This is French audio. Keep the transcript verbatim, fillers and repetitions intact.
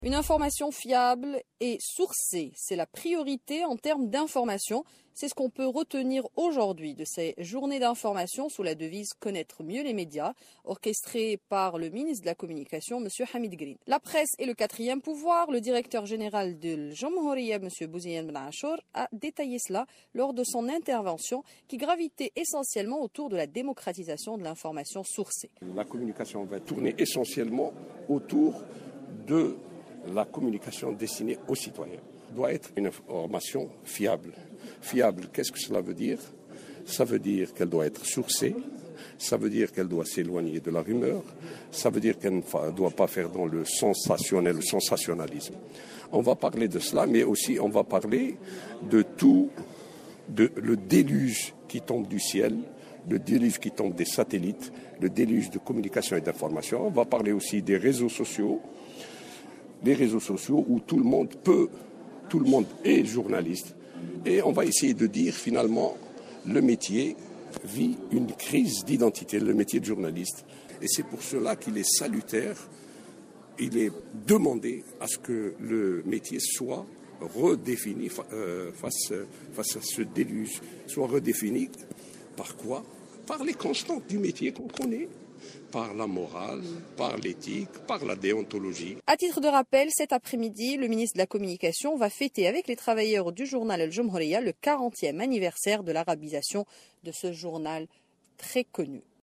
Une information fiable et sourcée, c'est la priorité en termes d'information. C'est ce qu'on peut retenir aujourd'hui de ces journées d'information sous la devise « Connaître mieux les médias » orchestrée par le ministre de la Communication, M. Hamid Green. La presse est le quatrième pouvoir. Le directeur général de Jamhouriya, M. Bouziane Ben Achour, a détaillé cela lors de son intervention qui gravitait essentiellement autour de la démocratisation de l'information sourcée. La communication va tourner essentiellement autour de la communication destinée aux citoyens. Doit être une information fiable. Fiable, qu'est-ce que cela veut dire? Ça veut dire qu'elle doit être sourcée, ça veut dire qu'elle doit s'éloigner de la rumeur, ça veut dire qu'elle ne doit pas faire dans le sensationnel, le sensationnalisme. On va parler de cela, mais aussi on va parler de tout, de le déluge qui tombe du ciel, le déluge qui tombe des satellites, le déluge de communication et d'information. On va parler aussi des réseaux sociaux, les réseaux sociaux où tout le monde peut, tout le monde est journaliste. Et on va essayer de dire finalement, le métier vit une crise d'identité, le métier de journaliste. Et c'est pour cela qu'il est salutaire, il est demandé à ce que le métier soit redéfini euh, face, face à ce déluge, soit redéfini par quoi? Par les constantes du métier qu'on connaît. Par la morale, par l'éthique, par la déontologie. À titre de rappel, cet après-midi, le ministre de la Communication va fêter avec les travailleurs du journal El Jamhouriya le quarantième anniversaire de l'arabisation de ce journal très connu.